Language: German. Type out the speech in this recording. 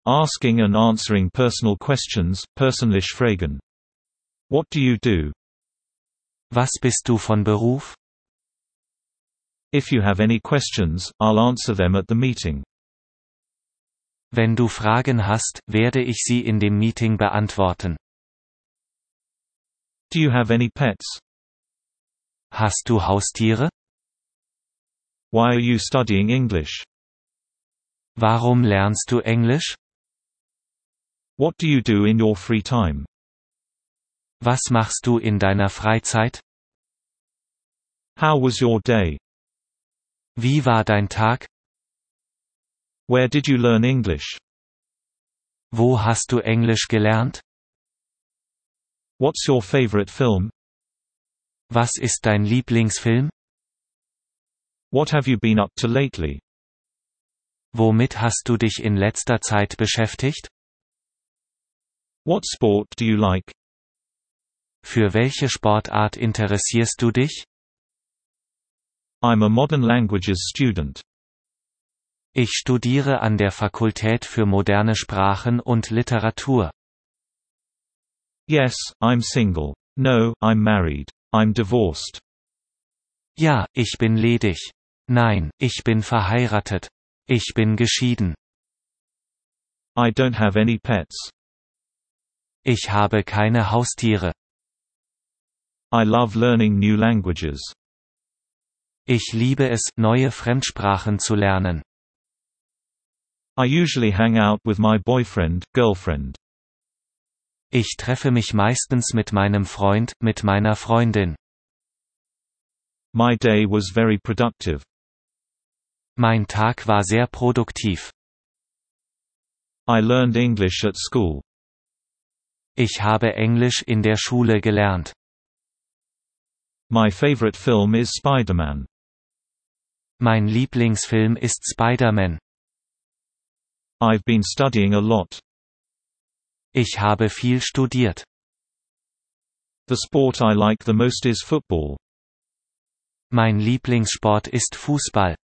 Asking and answering personal questions, persönliche Fragen. What do you do? Was bist du von Beruf? If you have any questions, I'll answer them at the meeting. Wenn du Fragen hast, werde ich sie in dem Meeting beantworten. Do you have any pets? Hast du Haustiere? Why are you studying English? Warum lernst du Englisch? What do you do in your free time? Was machst du in deiner Freizeit? How was your day? Wie war dein Tag? Where did you learn English? Wo hast du Englisch gelernt? What's your favorite film? Was ist dein Lieblingsfilm? What have you been up to lately? Womit hast du dich in letzter Zeit beschäftigt? What sport do you like? Für welche Sportart interessierst du dich? I'm a modern languages student. Ich studiere an der Fakultät für moderne Sprachen und Literatur. Yes, I'm single. No, I'm married. I'm divorced. Ja, ich bin ledig. Nein, ich bin verheiratet. Ich bin geschieden. I don't have any pets. Ich habe keine Haustiere. I love learning new languages. Ich liebe es, neue Fremdsprachen zu lernen. I usually hang out with my boyfriend, girlfriend. Ich treffe mich meistens mit meinem Freund, mit meiner Freundin. My day was very productive. Mein Tag war sehr produktiv. I learned English at school. Ich habe Englisch in der Schule gelernt. My favorite film is Spider-Man. Mein Lieblingsfilm ist Spider-Man. I've been studying a lot. Ich habe viel studiert. The sport I like the most is football. Mein Lieblingssport ist Fußball.